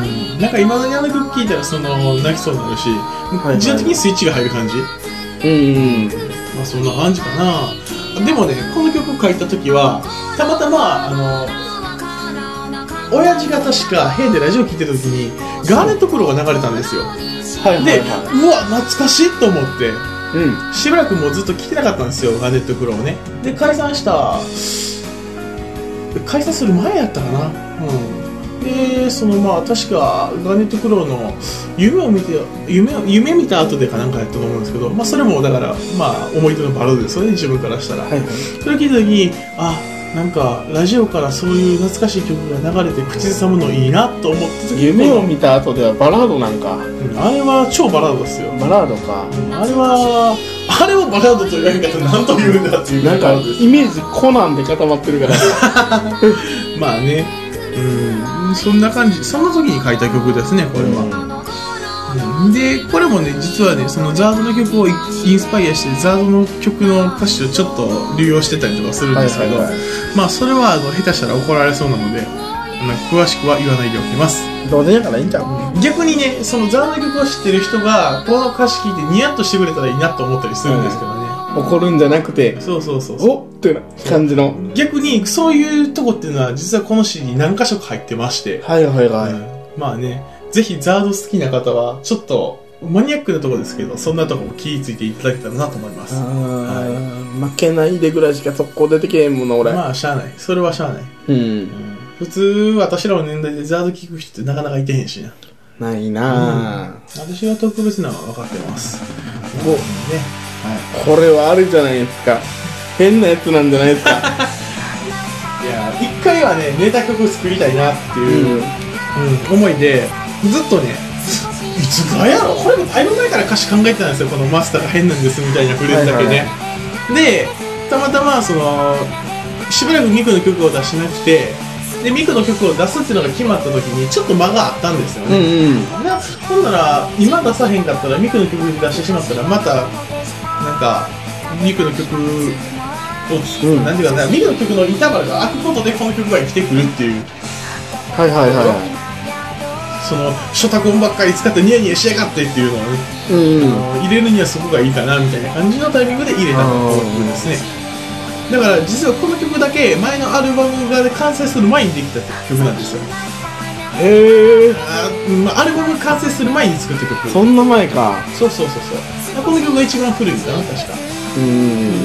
なんか今まであの曲聴いたらその泣きそうになるし、はいはい、自動的にスイッチが入る感じ。うんうん。まあそんな感じかな。でもね、この曲書いた時はたまたまあの親父が確か部屋でラジオ聴いてる時にガーネットクローが流れたんですよ。はいはいはい、で、うわ懐かしいと思って、うん、しばらくもうずっと聴いてなかったんですよ、ガーネットクローをね。で解散した解散する前やったかな。うん。で、そのまあ確かガーネットクローの夢を見て夢を夢見た後でかなんかやったと思うんですけど、まあそれもだからまあ思い出のバラードですよね、自分からしたら。はいはい、それを聞いた時に、あ、なんかラジオからそういう懐かしい曲が流れて口ずさむのいいなと思って時、 夢を見た後ではバラードなんか、うん、 あれは超バラードですよ。 バラードか、 うん、あれはあれはバラードという言い方何と言うんだっていうなんかイメージコナンで固まってるからまあね、うん、そんな感じ、その時に書いた曲ですね、これは。うん、で、これもね、実はね、そのザードの曲をインスパイアして、ザードの曲の歌詞をちょっと流用してたりとかするんですけど、はいはいはい、まあそれはあの下手したら怒られそうなので、詳しくは言わないでおきます。 どうでやからいいんちゃう？ 逆にね、そのザードの曲を知ってる人がこの歌詞聞いてニヤッとしてくれたらいいなと思ったりするんですけどね。 はい、怒るんじゃなくて、 そうそうそうそう、 おっってな感じの。 逆にそういうとこっていうのは実はこの詩に何箇所か入ってまして、 はいはいはい。うん、 まあね、ぜひザード好きな方はちょっとマニアックなところですけど、そんなとこも気ぃついていただけたらなと思います。 はい、負けないでぐらいしか速攻出てけへんもんな俺。 まあしゃあない、それはしゃあない。 うん、うん、 普通私らの年代でザード聞く人ってなかなかいてへんしな。 ないなぁ、 うん、私は特別なのは分かってます。 こう、ね、はい、これはあれじゃないですか、変なやつなんじゃないですか。 いや一回はねネタ曲作りたいなっていう、うんうん、思いでずっとね、いつぐらいやろ、これもだいぶ前から歌詞考えてたんですよ。このマスターが変なんですみたいなフレーズだけね、はいはいはい、でたまたまそのしばらくミクの曲を出しなくて、でミクの曲を出すっていうのが決まった時にちょっと間があったんですよね、うんうん、ほんなら今出さへんかったらミクの曲出してしまったらまたなんかミクの曲を、うん、なんていうかな、ミクの曲のインターバルが空くことでこの曲が生きてくるっていう、 はいはいはい、 その初タコンばっかり使ってニヤニヤしやがってっていうのをね、うんうん、入れるにはそこがいいかなみたいな感じのタイミングで入れた曲ですね。だから実はこの曲だけ前のアルバムが完成する前にできた曲なんですよ。 へえ。 アルバム完成する前に作った曲。 そんな前か。 そうそうそうそう。この曲が一番古いんだな確か。うん。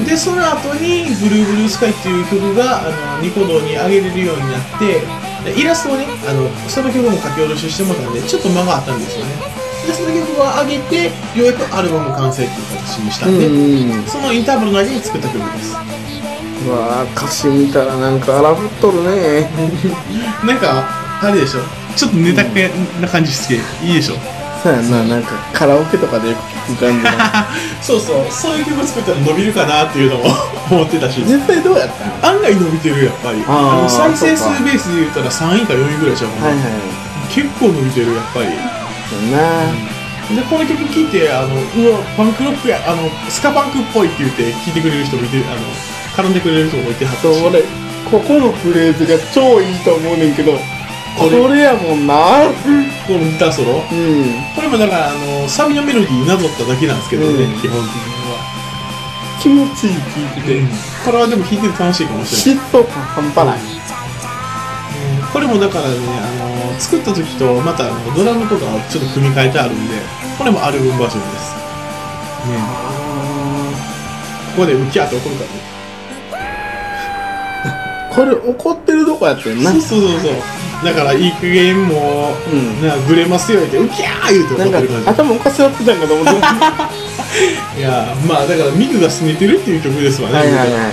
でその後にブルーブルースカイっていう曲があのニコ動に上げれるようになって、イラストをねあのその曲も書き下ろししてもらったんでちょっと間があったんですよね。でその曲を上げてようやくアルバム完成っていう形にしたんで、うん、そのインターバルの間に作った曲です。 うわー歌詞見たらなんか荒ぶっとるね。 なんかあれでしょ、ちょっとネタな感じしていいでしょ。 そうやな、なんかカラオケとかでよく聞く感じのそうそう、そういう曲作ったら伸びるかなっていうのも思ってたし、 実際どうやったの？案外伸びてるやっぱり。あの再生数ベースで言ったらさんいかよんいぐらいちゃうかな、はいはい、結構伸びてるやっぱり。 そうな、 でこの曲聴いてあのうわパンクロックやあのスカパンクっぽいって言って聴いてくれる人もいて、あの絡んでくれる人もいてはったし、 俺ここのフレーズが超いいと思うねんけど、これ, これやもんな、 このギターソロ、うん、これもだからあのサビのメロディーなぞっただけなんですけどね、うん、基本的には気持ちいい聴いてて、うん、 これはでも弾いてて楽しいかもしれない。 嫉妬感半端ない、 うん、これもだからねあの作った時とまたあのドラムとかをちょっと組み替えてあるんで、これもアルバムバージョンです、ね、ここでウキャーって怒るからね。 これ怒ってるとこやってんな。 そうそうそうそう。だからいい加減もう、うん、なブレますよってウキャー言うて怒ってる感じ。 頭おかしなってたんかと思って。 いやまあだからミクがすねてるっていう曲ですわね。はいはいはい、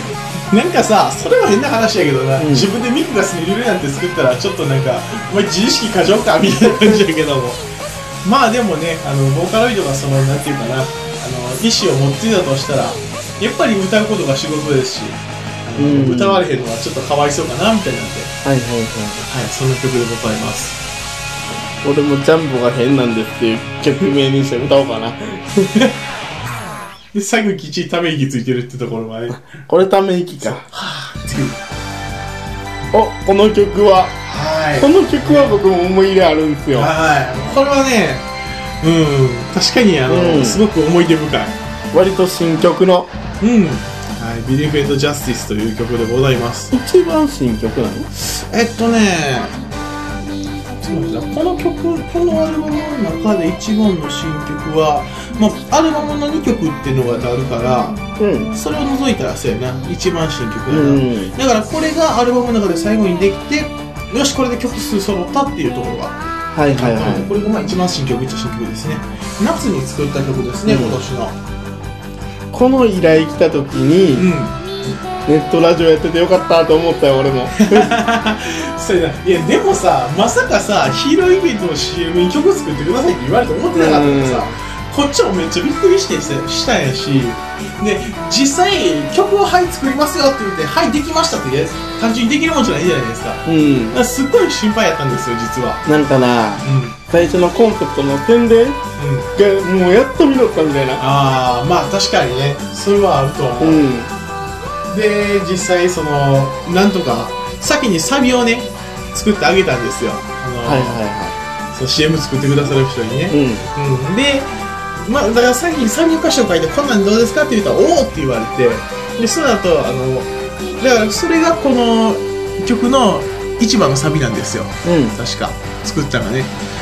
なんかさそれは変な話やけどな、うん、自分でミクがすねてるなんて作ったらちょっとなんかお前自意識過剰かみたいな感じやけども。まあでもねあのボーカロイドがそのなんていうかなあの意思を持っていたとしたらやっぱり歌うことが仕事ですし。うん、歌われへんのはちょっとかわいそうかなみたいなんで、はいはいはい、はい、そんな曲でございます。 俺もジャンボが変なんですっていう曲名にして歌おうかな。 で最後きっちりため息ついてるってところまで。 これため息か。はぁっていう。お、この曲は、はい、この曲は僕も思い入れあるんですよ。 はい、これはね、うん、確かにあの、うん、すごく思い出深い。 割と新曲の。 うん。はい、ビリーフェイトジャスティスという曲でございます。 一番新曲なの？ えっとね、この曲、このアルバムの中で一番の新曲は、まあ、アルバムのにきょくっていうのがあるから、うん、それを除いたらそうやな、一番新曲だな、うん、だからこれがアルバムの中で最後にできて、よしこれで曲数揃ったっていうところが、はいはいはい、これがまあ一番新曲っちゃ新曲ですね。夏に作った曲ですね、うん、今年の。 この依頼来た時に、うん、ネットラジオやっててよかったと思ったよ俺も。 そうやな。いやでもさ、まさかさヒーローイベントの シーエム に曲作ってくださいって言われて思ってなかったからさ、こっちもめっちゃびっくりしてしたんやし、で実際曲をはい作りますよって言ってはいできましたって単純にできるもんじゃないじゃないですか。うん、だからすっごい心配やったんですよ実は。 なんかな、うん、最初のコンセプトの宣伝がもうやっと見ろったみたいな。 ああまあ確かにねそれはあると思う。うん、で実際そのなんとか先にサビをね作ってあげたんですよ。あの、はいはいはい、その シーエム 作ってくださる人にね。うんうん、でまあ、だから先にサビの歌詞を書いてこんなんどうですかって言ったらおおって言われて、でその後あのだからそれがこの曲の一番のサビなんですよ、うん、確か作ったのがね。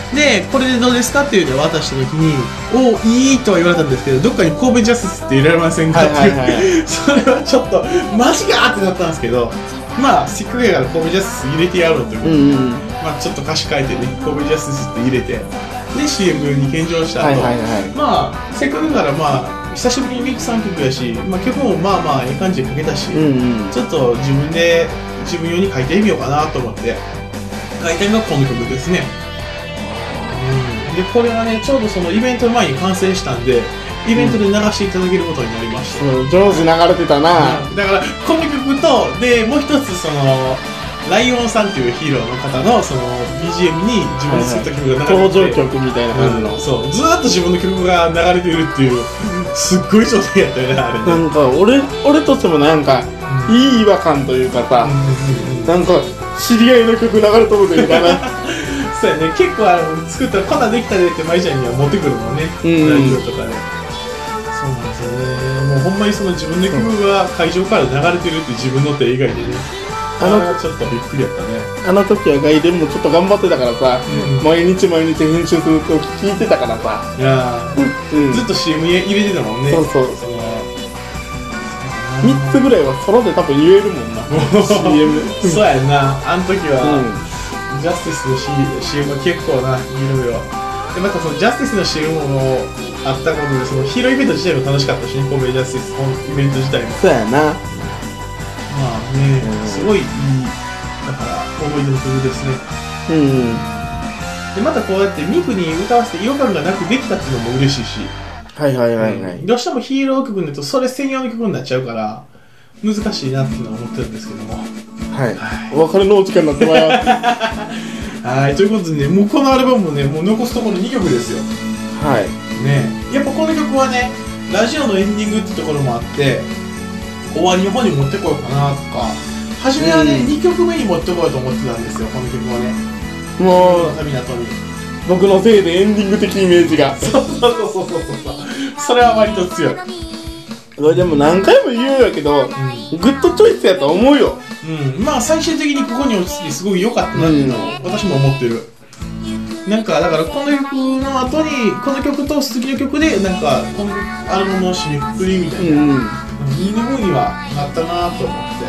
でこれでどうですかっていうのを渡した時に「おいい」とは言われたんですけど、どっかに神戸ジャスティスって入れられませんかっていう、はいはいはい、それはちょっとマジかってなったんですけど、まあせっかくやから神戸ジャスティス入れてやろうということで、うんうん、まあ、ちょっと歌詞変えてね神戸ジャスティスって入れてで シーエム に献上した後、はいはいはい、まあせっかくからまあ久しぶりにミクさん曲やし、まあ、曲もまあまあいい感じで書けたし、うんうん、ちょっと自分で自分用に書いてみようかなと思って書いたのがこの曲ですね、うん、でこれがねちょうどそのイベント前に完成したんでイベントで流していただけることになりました、 うん、上手流れてたな、 うん、だからこの曲とでもう一つそのライオンさんっていうヒーローの方のその ビージーエム に自分で作った曲が流れてて、はいはい、 登場曲みたいな感じの、 うん、そうずーっと自分の曲が流れてるっていうすっごい状態やったよねあれね。 なんか俺俺としてもなんか、うん、いい違和感というかさ、うんうんうん、なんか知り合いの曲流れとるというかなそうやね、結構あの作ったらこんなんできたでって舞ちゃんには持ってくるもんね、ラジオとかで、そうなんですよね。もうほんまにその自分の曲が会場から流れてるって自分の手以外でね、あのちょっとびっくりやったね。 あの時は外伝もちょっと頑張ってたからさ、うん、毎日毎日編集すると聞いてたからさ、 いや、うん、ずっと シーエム 入れてたもんね。 そうそう、そのみっつぐらいはソロで多分言えるもんなシーエムそうやんな、あの時は、うん、ジャスティスの シーエム は結構な、いろいろで、またそのジャスティスの シーエム もあったことで、そのヒーローイベント自体も楽しかったしね、神戸ジャスティスのイベント自体も。 そうやな、 まあね、うん、すごいいい、だから思い出の曲ですね。うん。でまたこうやってミクに歌わせて違和感がなくできたっていうのも嬉しいし、 はいはいはいはい、 うん、どうしてもヒーロー曲になるとそれ専用の曲になっちゃうから難しいなっていうのは思ってるんですけども、 はい、はい、お別れのお時間になってまいりますはい、ということでね、もうこのアルバムもね、もう残すところにきょくですよ。 はいね、やっぱこの曲はね、ラジオのエンディングってところもあって終わりの方に持ってこようかなとか、初めはね、うん、にきょくめに持ってこようと思ってたんですよ、この曲はね。 もう旅の後に僕のせいでエンディング的イメージがそうそうそうそうそう、それは割と強い。 それでも何回も言うんやけど、うん、グッドチョイスやと思うよ。 うん、まあ最終的にここに落ち着きすごい良かったなっていうのを私も思ってる。なんかだからこの曲の後にこの曲と次の曲でなんかこのアルバムの締めくくりみたいな、うん、いい風にはなったなと思って。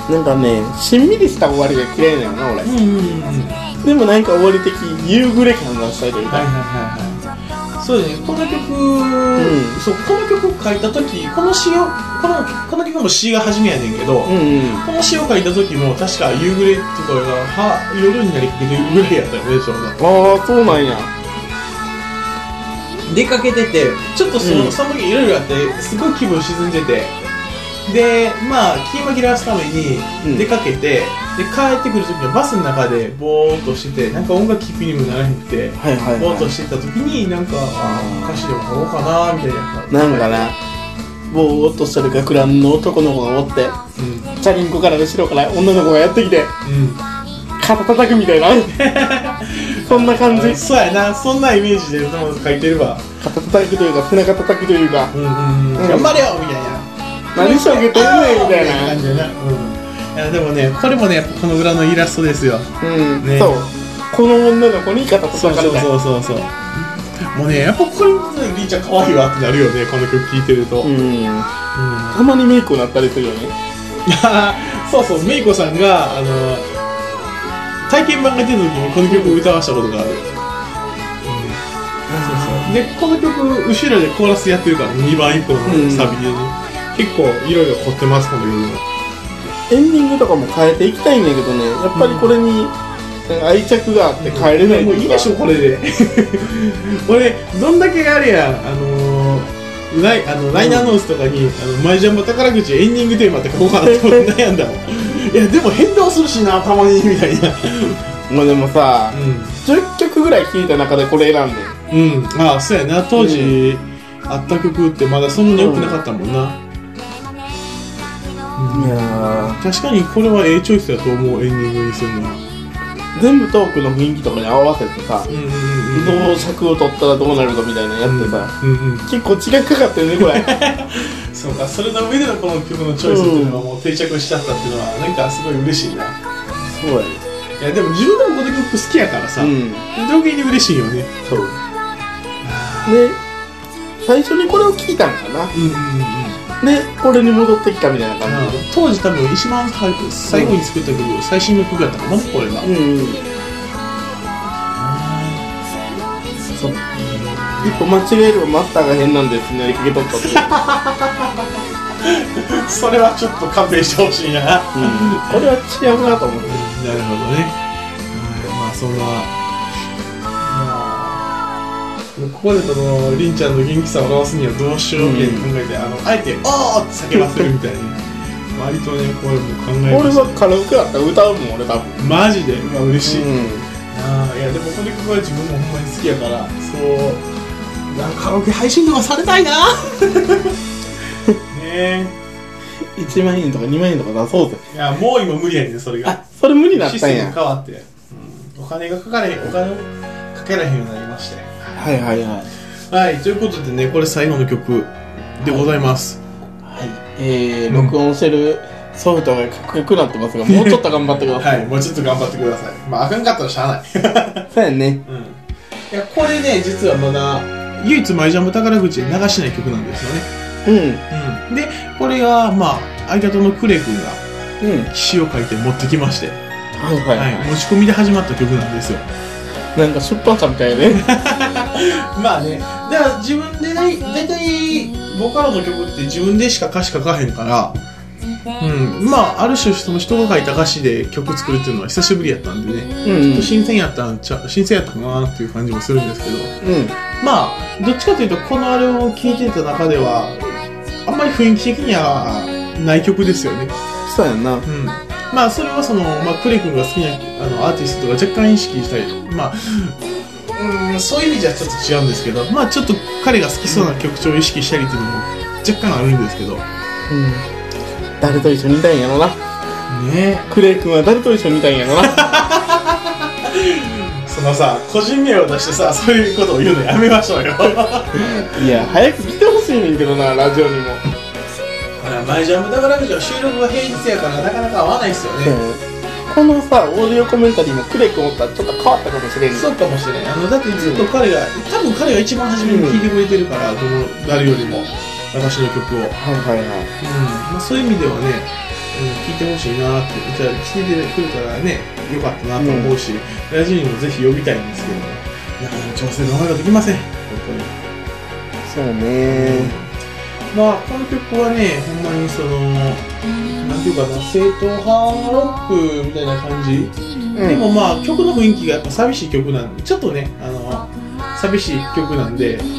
なんかね、しんみりした終わりが嫌いなのな俺、うんうんうん、でもなんか終わり的夕暮れ感がしたいというか、はいはいはいはい、 そうですね、この曲、うん、そうこの曲書いた時、この詩をこのこの曲も詩が初めやねんけど、うんうん、この詩を書いた時も確か夕暮れとかがは夜になりかけてるぐらいやったよね、ちょうど。ああ、そうなんや。 出かけててちょっとその、うん、その時いろいろあってすごい気分沈んでて、でまあ気紛らわすために出かけて、うん、で帰ってくる時にはバスの中でボーっとしてて、なんか音楽聴くにもならへんくて、はいはいはい、ボーっとしてた時になんか歌詞でも書こうかなみたいな、 なんかな、ボーっとしてる学ランの男の子がおって、うん、チャリンコから後ろから女の子がやってきて、うん、肩叩くみたいなそんな感じ。 そうやな、そんなイメージで歌も書いてるわ。 肩叩くというか背中叩くというか、うんうんうん、 頑張れよみたいな、 何しょげてんねんみたいな感じでな、うん、 いやでもね、これもね、この裏のイラストですよ、 うんね、そう、この女の子に肩叩かれたい。 そうそうそうそう、もうね、やっぱこれもね、りーちゃん可愛いわってなるよね、この曲聴いてると、うん、うん、 たまにメイクになったりするよねそうそう、メイコさんがあの体験版が出た時にこの曲を歌わしたことがある、うん、そうそう、でこの曲後ろでコーラスやってるから、にばん以降のサビでね、うん、結構いろいろ凝ってます、この曲も。 エンディングとかも変えていきたいんだけどね、やっぱりこれに愛着があって変えれない、 うん、もういいでしょこれで俺どんだけあれや、あのー、ライ, あのライナーノースとかに、うん、あのマイジャンボ宝くじエンディングテーマって書こうかなって悩んだもんいやでも変動するしな、たまにみたいなまあでもさ、うん、じゅっきょくぐらい聴いた中でこれ選んで、 うん、ああそうやな、当時、うん、あった曲ってまだそんなに多くなかったもんな、うんうん、いや確かにこれはええチョイスだと思う、エンディングにするのは。 全部トークの雰囲気とかに合わせてさ、うんうんうん、どう尺を取ったらどうなるかみたいなやってさ、うんうんうん、結構時間かかってるねこれそうか、それの上でのこの曲のチョイスっていうのがもう定着しちゃったっていうのはなんかすごい嬉しいな。 そうやね。 いやでも自分でもこの曲好きやからさ、うん、余計に嬉しいよね。 そうで最初にこれを聴いたんかな、うんうんうん、でこれに戻ってきたみたいな感じで、 当時多分一番最後に作った曲、うん、最新の曲やったかなこれが、うんうん、 そう一歩間違えればマスターが変なんですねかけとったってそれはちょっと勘弁してほしいな、うん、 これは違うなと思って。 なるほどね、うん、まあそんな、まあ、ここでこのりんちゃんの元気さを表すにはどうしようみたいに考えて、うん、あのあえて「おー!」って叫ばせるみたいに割とねこれも考えて、俺はカラオケだったら歌うもん俺多分マジで、まあ、嬉しい、うん、あいやでもこの曲は自分もほんまに好きやからそうなんかカラオケ配信とかされたいなねえいちまんえんとかにまんえんとか出そうぜ。 いやもう今無理やねんそれが。 あそれ無理だったんや。 システム変わって、うん、お金がかかれへんお金をかけられへんようになりまして。 はいはいはいはいということでねこれ最後の曲でございます。 はい、はい、えー、録音してるソフトがかっこよくなってますが、もうちょっと頑張ってください。 はいもうちょっと頑張ってください。まああかんかったらしゃあない。 そうやね。 うん。いやこれね実はまだ唯一マイジャム宝口で流してない曲なんですよね。うんうん、でこれがまあ相方のクレ君が詩を書いて持ってきまして、うんはいはいはいはい、持ち込みで始まった曲なんですよ。 なんか出版社みたいね。 まあねだから自分でね大体ボカロの曲って自分でしか歌詞書かへんから、うん、まあある種その人が書いた歌詞で曲作るっていうのは久しぶりやったんでね、うんうん、ちょっと新鮮やったんちゃ新鮮やったかなっていう感じもするんですけど、うん、まあどっちかというとこのアルバムを聴いてた中ではあんまり雰囲気的にはない曲ですよね。 そうやんな。うん。 まあそれはその、まあ、クレイ君が好きなあのアーティストが若干意識したり、まあ、うん、そういう意味じゃちょっと違うんですけど、まあちょっと彼が好きそうな曲調を意識したりっていうのも若干あるんですけど。うん。 誰と一緒にいたいんやろな。ねえ。クレイ君は誰と一緒にいたいんやろな。 そのさ、個人名を出してさ、そういうことを言うのやめましょうよ。 いや、早く来てほしいねんけどな、ラジオにも。 マイジャム宝くじは収録が平日やからなかなか合わないっすよね。 このさ、オーディオコメンタリーもクレイ君おったらちょっと変わったかもしれんね。 そうかもしれん。あのだってずっと彼が、うん、多分彼が一番初めに聴いてくれてるから、うん、誰よりも私の曲を。はいはいはい。うんまあ、そういう意味ではね、聴、うん、いてほしいなって、じゃあ来てくれたらね、よかったなと思うし、うん、ラジオにもぜひ呼びたいんですけど、なかなか調整の名前ができません。本当に。 そうね、 うん、まあこの曲はね、ほんまにその、なんていうかな、正統派ロックみたいな感じ、うん、でもまあ曲の雰囲気がやっぱ寂しい曲なんで、ちょっとね、あの寂しい曲なんで、うん、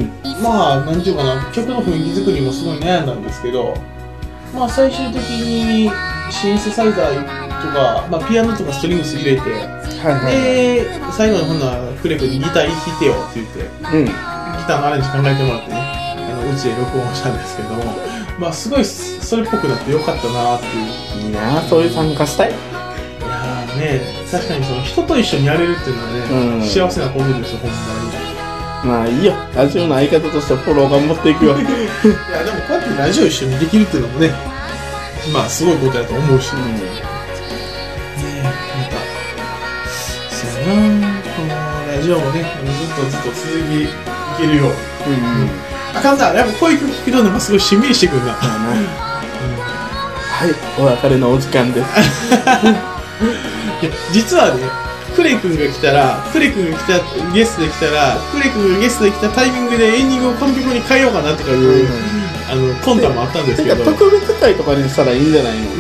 まあなんていうかな、曲の雰囲気作りもすごい悩んだんですけど、まあ最終的にシンセサイザーとか、まあ、ピアノとかストリングス入れて、はいはいはい、で最後のほんならクレクにギター弾いてよって言って、うん、ギターのアレンジ考えてもらってね、あのうちで録音したんですけども、まあすごいそれっぽくなってよかったなっていう。 いいなそういう参加したい。いやーね、確かにその人と一緒にやれるっていうのはね、うん、幸せなことですよほんまに。 まあいいよ、ラジオの相方としてフォロー頑張っていくよ。いやでもこうやってラジオ一緒にできるっていうのもね、まあすごいことだと思うし、うん、ねえまたそうやな、このラジオもねずっとずっと続きいけるように、うんうん、あかんだ、やっぱこういう曲聞くとなんかすごいしんみりしてくるな、うん、 はい、お別れのお時間です。 いや実はね、クレイ君が来たら、クレイ君が来たゲストで来たら、クレイ君がゲストで来たタイミングでエンディングをこの曲に変えようかなとかいう、うん、あの魂胆もあったんですけど、 特別会とかにしたらいいんじゃないの？うん。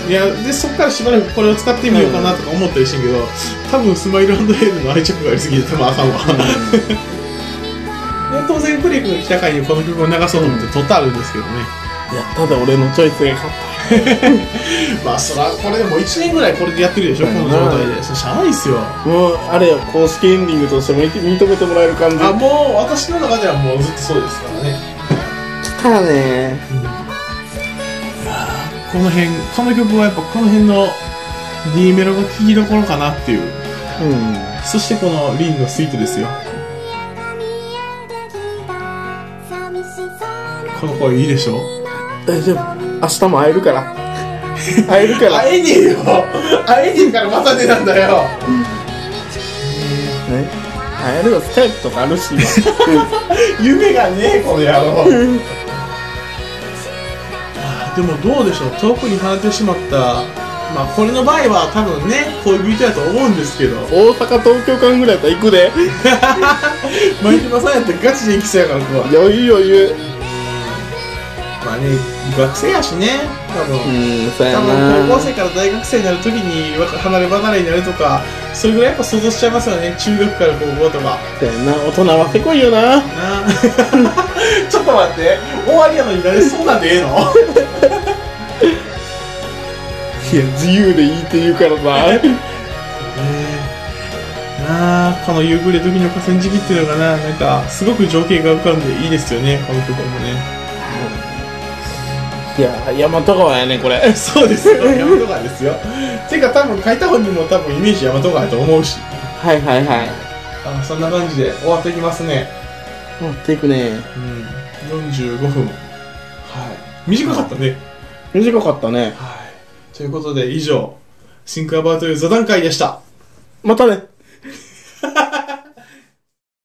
いやでそこからしばらくこれを使ってみようかなとか思ったりしてるけど、多分スマイル&ヘイルの愛着がありすぎて多分あかんわ。うん、で当然クレイ君が来た回にこの曲を流そうと思って撮ってあるんですけどね。 いやただ俺のチョイスが勝った。 まあそらこれでもいちねんぐらいこれでやってるでしょ、この状態で。それしゃあないっすよ。 もうあれよ、公式エンディングとしても認めてもらえる感じ。 あ、もう私の中ではもうずっとそうですからね。 来たね、うん、 この辺、この曲はやっぱこの辺の D メロが聴きどころかなっていう、うん、そしてこのリンのスイートですよ。この声いいでしょ。 大丈夫、明日も会えるから。 会えるから。 会えねえよ。会えねえからまたねなんだよ。 ね、会えるよ、スカイプとかあるし。 夢がねえ、この野郎。でもどうでしょう、遠くに離れてしまった。まあこれの場合は多分ね、恋人だと思うんですけど。 大阪東京間ぐらいやったら行くで。 前島さんやったらガチで行きそうやから、ここは。 余裕余裕。 まあね、学生やしね、多分。 うん、そうやな。 多分高校生から大学生になるときに離れ離れになるとか、それぐらいやっぱ想像しちゃいますよね、中学から高校とか。 そうやな、大人はせこいよな。なちょっと待って、終わりやのになれそうなんでええの？ いや、自由でいいって言うからさ。えー、 なあ、この夕暮れ時の河川敷っていうのがな、なんかすごく情景が浮かんでいいですよね、この曲もね。 いや、大和川やね、これ。 そうですよ、大和川ですよ。てか多分書いた本人も多分イメージ大和川やと思うし。 はいはいはい。 あ、そんな感じで終わっていきますね。 終わっていくね。 うん、よんじゅうごふん。はい。短かったね。 短かったね。 はい。ということで以上、シンクアバウトいう座談会でした。 またね。